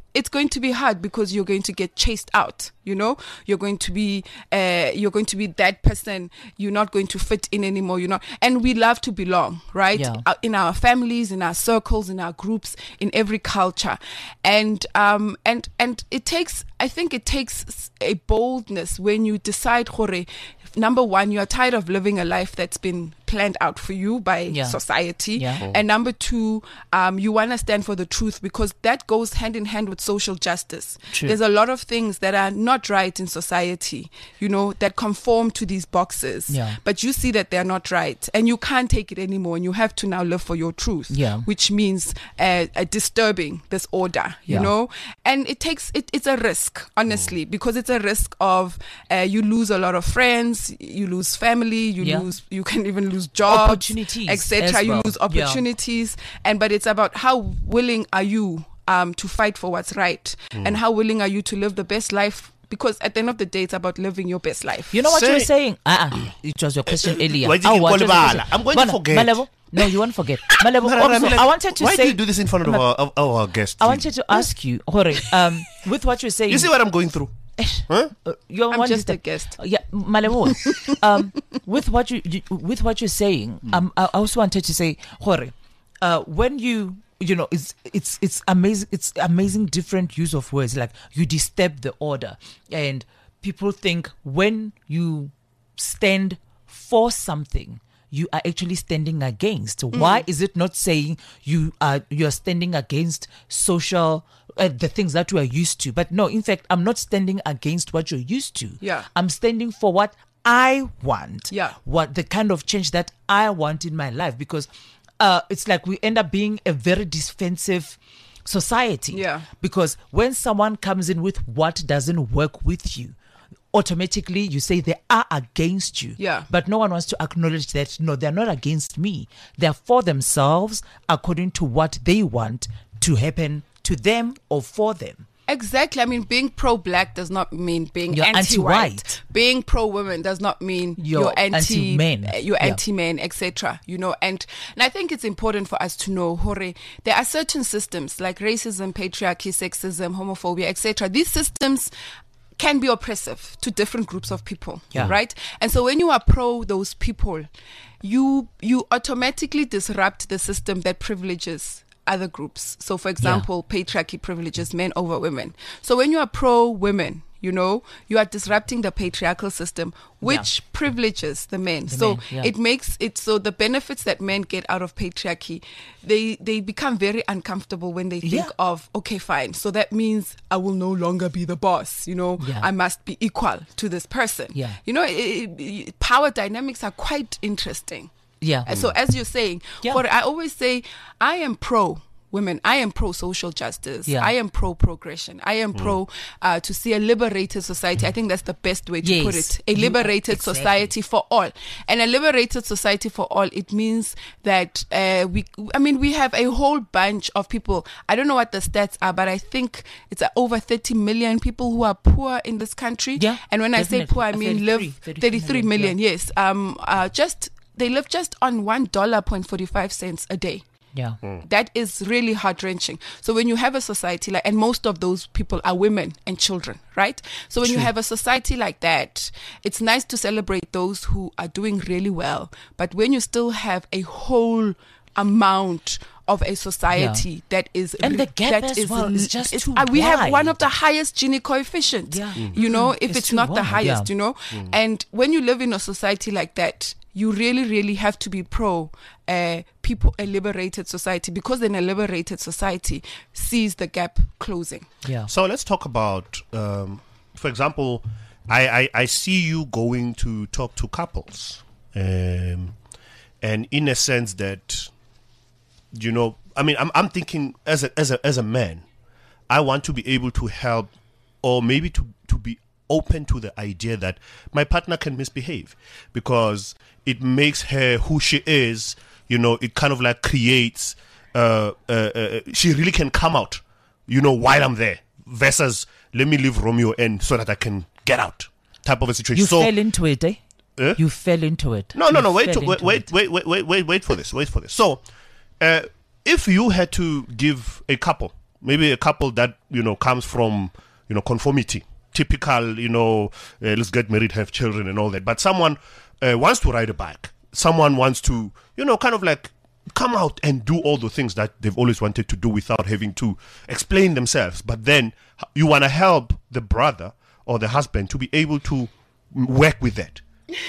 it's going to be hard because you're going to get chased out. You know, you're going to be, uh, you're going to be that person. You're not going to fit in anymore. You're not, and we love to belong, right? Yeah. Uh, in our families, in our circles, in our groups, in every culture, and um, and and it takes. I think it takes a boldness when you decide, Hore, number one, you are tired of living a life that's been planned out for you by Yeah. society, Yeah. Oh. and number two, um, you want to stand for the truth, because that goes hand in hand with social justice. True. There's a lot of things that are not right in society, you know, that conform to these boxes, Yeah. but you see that they're not right, and you can't take it anymore, and you have to now live for your truth, Yeah. which means uh, uh, disturbing this order, you Yeah. know, and it takes it, it's a risk, honestly, because it's a risk of uh, you lose a lot of friends, you lose family, you Yeah. lose, you can even lose jobs, Opportunities et cetera. as You well. lose Yeah. opportunities, and but it's about how willing are you um, to fight for what's right, and how willing are you to live the best life. Because at the end of the day, it's about living your best life. You know what Say- you were saying? Uh-uh. It was your question earlier. Why did you Oh, what call was it the question? Bala? I'm going to Bona, forget. Malebo? No, you won't forget. Malebo, Mara, also, I mean, like, I wanted to why say. do you do this in front of our, of, of our guests? I wanted to ask you, Hore, um, with what you're saying. You see what I'm going through? Huh? Uh, you're I'm one just that- a guest. Uh, Yeah, Malebo. um, with what you, you with what you're saying, um, I also wanted to say, Hore, uh, when you you know, it's it's it's amazing. It's amazing different use of words. Like you disturb the order, and people think when you stand for something, you are actually standing against. Why is it not saying you are you're standing against social uh, the things that you are used to? But no, in fact, I'm not standing against what you're used to. Yeah. I'm standing for what I want. Yeah. What the kind of change that I want in my life, because uh, it's like we end up being a very defensive society. Yeah. Because when someone comes in with what doesn't work with you, automatically you say they are against you. Yeah. But no one wants to acknowledge that, no, they're not against me. They're for themselves according to what they want to happen to them or for them. Exactly. I mean, being pro-black does not mean being You're anti-white. anti-white. Being pro-women does not mean You're you're, anti, anti-men. uh, you're Yeah. anti-men, et cetera. You know, and and I think it's important for us to know, Hore, there are certain systems like racism, patriarchy, sexism, homophobia, et cetera. These systems can be oppressive to different groups of people, Yeah. right? And so when you are pro those people, you you automatically disrupt the system that privileges other groups. So for example, patriarchy privileges men over women. So when you are pro women, you know, you are disrupting the patriarchal system, which privileges the men. The so men, yeah. it makes it so the benefits that men get out of patriarchy, they they become very uncomfortable when they think Yeah. of, okay, fine, so that means I will no longer be the boss, you know, Yeah. I must be equal to this person. Yeah. You know, it, it, it- power dynamics are quite interesting. Yeah. And so as you're saying, Yeah. Hore, I always say, I am pro women. I am pro social justice. Yeah. I am pro progression. I am pro uh, to see a liberated society. I think that's the best way to put Yes. it. A You- liberated exactly. society for all. And a liberated society for all, it means that uh, we, I mean, we have a whole bunch of people. I don't know what the stats are, but I think it's uh, over thirty million people who are poor in this country. Yeah, And when I say definitely. poor, I Uh, mean thirty-three, live thirty-three thirty-three million, million. yeah. Yes. Um. Uh. Just they live just on one dollar point forty five cents a day. Yeah. That is really heart wrenching. So when you have a society like, and most of those people are women and children, right? So when you have a society like that, it's nice to celebrate those who are doing really well. But when you still have a whole amount of a society that is And the gap that as is well is just too uh, we have one wide. of the highest Gini coefficient. Yeah. Mhm. You know, if It's it's, too not the wide, highest, yeah. you know. And when you live in a society like that, you really, really have to be pro uh, people, a liberated society, because then a liberated society sees the gap closing. Yeah. So let's talk about, um, for example, I, I, I see you going to talk to couples. Um, and in a sense that, you know, I mean, I'm, I'm thinking as a, as a, as a man, I want to be able to help, or maybe to, to be open to the idea that my partner can misbehave, because it makes her who she is. You know, it kind of like creates, uh, uh, uh, she really can come out, you know, while I'm there, versus let me leave Romeo in so that I can get out type of a situation. You so, fell into it, eh? Eh? You fell into it. no, no, You no, wait, fell to, wait, into wait, it. wait, wait, wait, wait, wait for this, wait for this. So, uh, if you had to give a couple maybe a couple that, you know, comes from, you know, conformity, typical, you know, uh, let's get married, have children and all that. But someone uh, wants to ride a bike. Someone wants to, you know, kind of like come out and do all the things that they've always wanted to do without having to explain themselves. But then you want to help the brother or the husband to be able to work with that.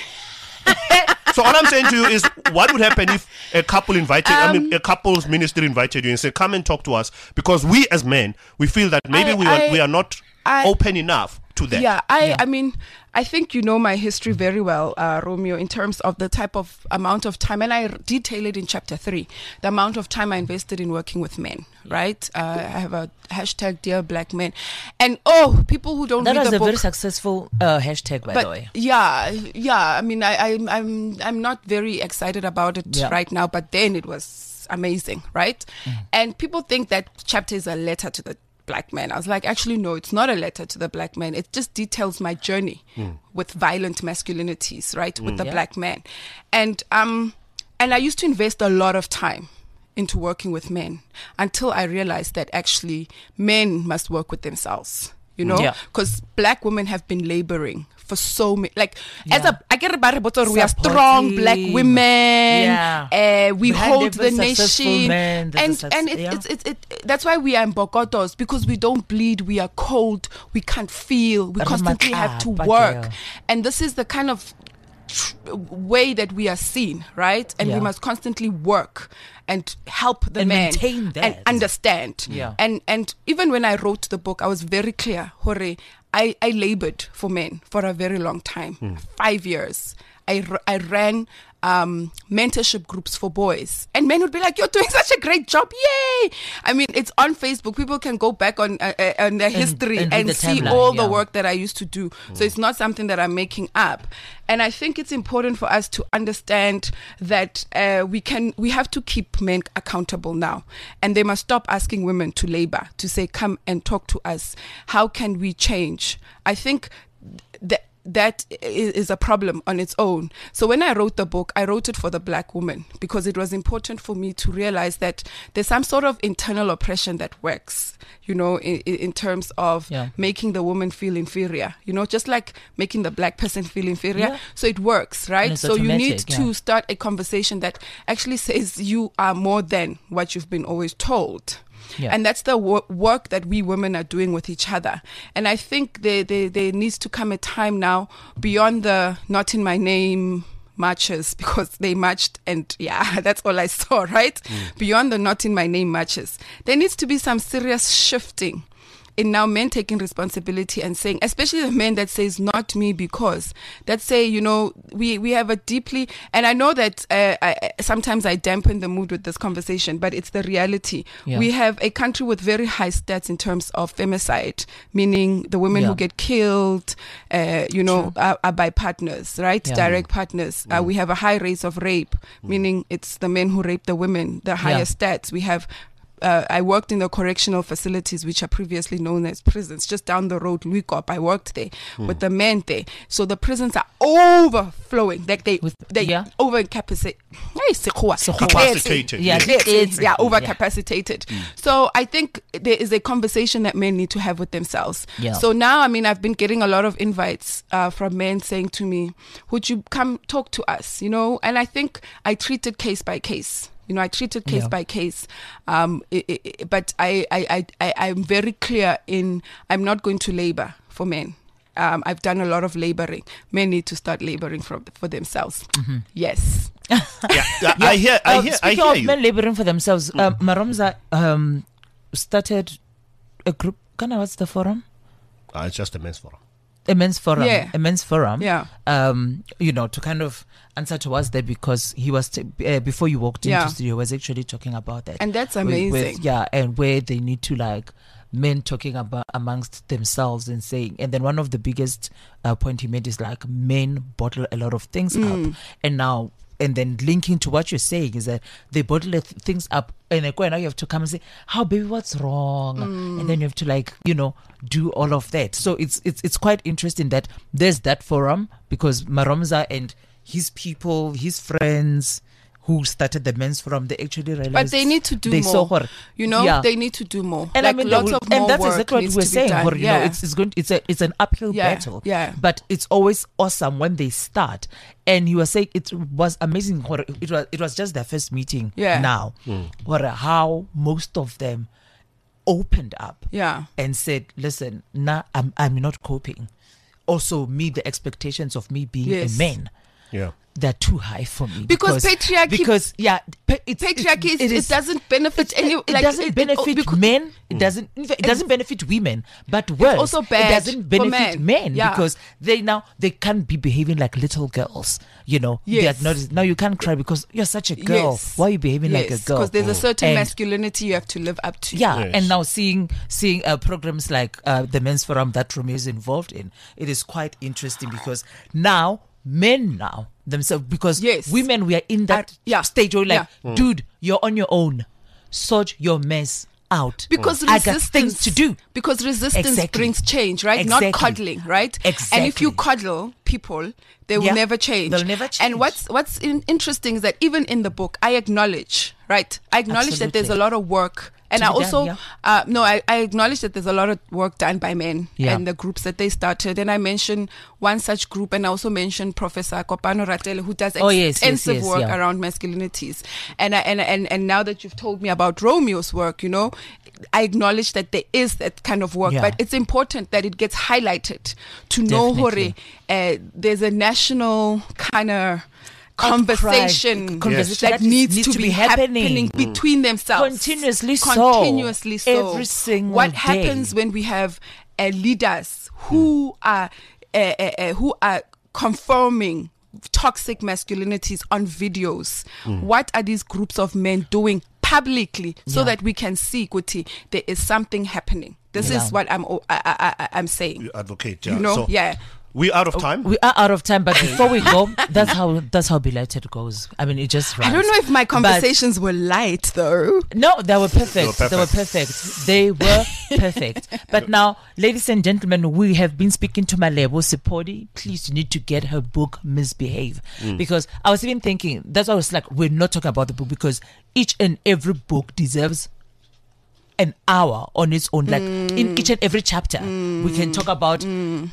So all I'm saying to you is, what would happen if a couple invited, um, I mean, a couple's ministry invited you and said, come and talk to us? Because we as men, we feel that maybe I, we, I, are, we are not I, open enough to that. Yeah, I, Yeah. I mean, I think you know my history very well, uh, Romeo, in terms of the type of amount of time, and I detail it in chapter three, the amount of time I invested in working with men, right? Uh, I have a hashtag Dear Black Men. And oh, people who don't That read was the a book. very successful uh, hashtag, by but the way. yeah, yeah. I mean, I, I, I'm, I'm not very excited about it Yeah. right now, but then it was amazing, right? Mm. And people think that chapter is a letter to the black man. I was like, actually, no, it's not a letter to the black man. It just details my journey Mm. with violent masculinities, right, with the Yeah. black man. And um, and I used to invest a lot of time into working with men until I realized that actually men must work with themselves. You know, Yeah. because black women have been laboring for so many. Like as Yeah. a, I get about it, we are strong black Supporting. women. Yeah. Uh, we Behind hold the every successful nation, man, there's a and suc- and it, yeah. it's it's it, that's why we are in Bogotos, because we don't bleed, we are cold, we can't feel, we constantly have to Ramakapa, work, girl. and this is the kind of tr- way that we are seen, right? And Yeah. we must constantly work and help the And man maintain and that. understand. Yeah. And and even when I wrote the book, I was very clear. Hore, I, I labored for men for a very long time, five years. I, r- I ran um, mentorship groups for boys, and men would be like, "You're doing such a great job, yay!" I mean, it's on Facebook. People can go back on uh, uh, on their history and and, read the see timeline, all yeah. the work that I used to do. So it's not something that I'm making up. And I think it's important for us to understand that uh, we can we have to keep men accountable now, and they must stop asking women to labor, to say, "Come and talk to us. How can we change?" I think that that is a problem on its own. So when I wrote the book, I wrote it for the black woman because it was important for me to realize that there's some sort of internal oppression that works, you know, in, in terms of Yeah. making the woman feel inferior, you know, just like making the black person feel inferior. Yeah. So it works, right? it's So you need automatic, to yeah. start a conversation that actually says you are more than what you've been always told. Yeah. And that's the wo- work that we women are doing with each other. And I think there, there, there needs to come a time now beyond the not in my name marches, because they marched and yeah, that's all I saw, right? Beyond the not in my name marches, there needs to be some serious shifting in now men taking responsibility and saying, especially the men that says not me, because that say, you know, we, we have a deeply, and I know that uh, I, sometimes I dampen the mood with this conversation, but it's the reality. Yeah. We have a country with very high stats in terms of femicide, meaning the women Yeah. who get killed, uh, you know, are, are by partners, right? Yeah. Direct partners. Uh, we have a high rate of rape, meaning it's the men who rape the women, the higher Yeah. stats. We have Uh, I worked in the correctional facilities, which are previously known as prisons, just down the road, Luikop. I worked there with the men there. So the prisons are overflowing, like they With- they yeah. overcapacitated. Hey, sekhuwa. Capacitated, Yeah, yes. it's, it's, yeah, Yeah. overcapacitated. So I think there is a conversation that men need to have with themselves. Yeah. So now, I mean, I've been getting a lot of invites uh, from men saying to me, "Would you come talk to us?" You know, and I think I treated case by case. You know, I treated case Yeah. by case, um, i i but I, I, I, I, I'm very clear in I'm not going to labor for men. Um, I've done a lot of laboring. Men need to start laboring for for themselves. Yes. Yeah, yeah, I hear, I Uh, hear, I speaking hear of you. men laboring for themselves, um, Maromza um, started a group. Kana, what's the forum? Uh, it's just a men's forum. A men's forum. Yeah. A men's forum. Yeah. Um, you know, to kind of answer to us there, because he was t- uh, before you walked Yeah. into studio, was actually talking about that. And that's With- with- amazing. yeah, and where they need to like men talking about amongst themselves and saying, and then one of the biggest uh, point he made is like men bottle a lot of things Mm. up, and now. And then linking to what you're saying is that they bottle th- things up, and like, now you have to come and say, "How, baby, what's wrong?" Mm. And then you have to like, you know, do all of that. So it's it's it's quite interesting that there's that forum, because Maromza and his people, his friends, who started the men's forum, they actually realized. But they need to do they more. Saw her. You know, yeah. they need to do more. And like I mean, lots will, of more and that's work exactly what needs we're to be saying. done. Or, you yeah. know, it's it's going. It's a it's an uphill Yeah, battle. yeah. But it's always awesome when they start. And he was saying it was amazing. Or it was it was just their first meeting. Yeah. Now, or how most of them opened up. Yeah. And said, "Listen, nah, I'm I'm not coping. Also, me, the expectations of me being Yes. a man." Yeah. They're too high for me Because patriarchy- Because yeah, pa- it's, Patriarchy, it, it, it, is, doesn't benefit it, any. it like, doesn't it- it- benefit because- men. It doesn't. in fact, It doesn't benefit women. But worse, also bad it doesn't for benefit men. men Yeah. because they now they can't be behaving like little girls. You know, Yes. They are not, now you can't cry because you're such a girl. Yes. Why are you behaving like a Yes, girl? because there's a certain And- masculinity you have to live up to. Yeah, Yes. and now seeing seeing uh, programs like uh, the Men's Forum that Romeo is involved in, it is quite interesting because now men now themselves, because Yes. women, we are in that Uh, yeah. stage where like, Yeah. dude, you're on your own, sort your mess out. Because I resistance, got things to do. Because resistance Exactly. brings change, right? Exactly. Not coddling, right? And if you Exactly. coddle people, they will Yeah. never change. They'll never change. And what's what's in, interesting is that even in the book, I acknowledge, right? I acknowledge that there's a Absolutely. lot of work. And To I be done, also, yeah. uh, no, I, I acknowledge that there's a lot of work done by men Yeah. and the groups that they started. And I mentioned one such group, and I also mentioned Professor Kopano Ratele, who does Oh, yes, yes, extensive yes, work yeah. around masculinities. And, I, and and and now that you've told me about Romeo's work, you know, I acknowledge that there is that kind of work, Yeah. but it's important that it gets highlighted to know, Hore, Definitely. uh, there's a national kind of conversation, Conversation that, that is- needs, needs to, to be be happening. happening between themselves Continuously so. continuously so Every single what day. happens when we have uh, leaders who are uh, uh, uh, who are confirming toxic masculinities on videos? What are these groups of men doing publicly so Yeah. that we can see, Kuti, there is something happening? This Yeah. is what I'm I, I, I, I'm saying. You advocate. You Yeah. know, So yeah. we're out of time. We are out of time, but before we go, that's how that's how Belated goes. I mean, it just runs. I don't know if my But- conversations were light though. No, they were perfect. They were They were perfect. They were perfect. But now, ladies and gentlemen, we have been speaking to Malebo Sipodi. Please, you need to get her book, Misbehave. Because I was even thinking, that's why I was like, we're not talking about the book because each and every book deserves an hour on its own. Like in each and every chapter, we can talk about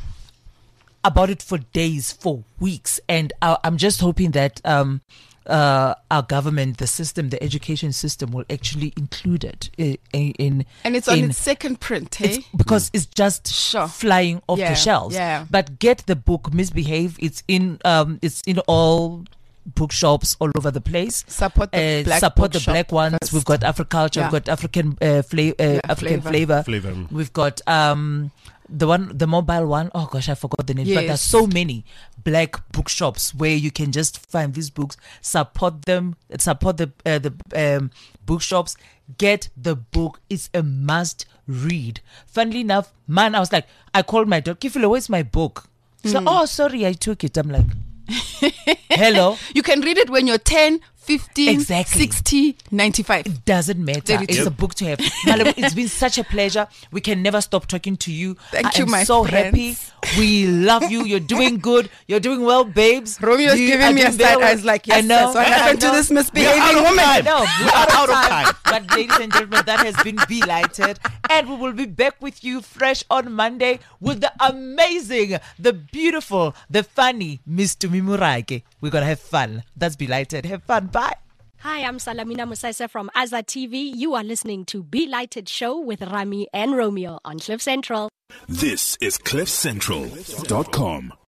about it for days, for weeks. And I, I'm just hoping that um, uh, our government, the system, the education system will actually include it in. in And it's on in- its second print, hey? it's because it's just Sure. flying off Yeah, the shelves. yeah. But get the book Misbehave. It's in um it's in all bookshops all over the place. Support the Uh, black support the bookshop black ones. first. We've got Africulture. Yeah. We've got African uh, fla- uh, Yeah, African flavor. flavor. Flavor. We've got um the one the mobile one. Oh gosh, I forgot the name. But there's Yes. so many black bookshops where you can just find these books. Support them. Support the uh, the um, bookshops. Get the book. It's a must read. Funnily enough, man, I was like, I called my dog. Kifilo, where's my book? She's like, oh, sorry, I took it. I'm like, hello. You can read it when you're ten, fifteen, Exactly. sixty, ninety-five. It doesn't matter. thirty-two. It's a book to have. Malebo, it's been such a pleasure. We can never stop talking to you. Thank I you, am my so friends. happy. We love you. You're doing good. You're doing well, babes. Romeo's You giving are me a doing very side well. eyes like, I yes, know. that's what I happened to know. this We are misbehaving out of woman. time. No, We we're are out out of of time. time. But ladies and gentlemen, that has been Belighted. And we will be back with you fresh on Monday with the amazing, the beautiful, the funny Miss Tumi Murage. We're going to have fun. That's Belighted. Have fun. Bye. Hi, I'm Salamina Musaisa from Azza T V. You are listening to Be Lighted Show with Rami and Romeo on Cliff Central. This is cliff central dot com.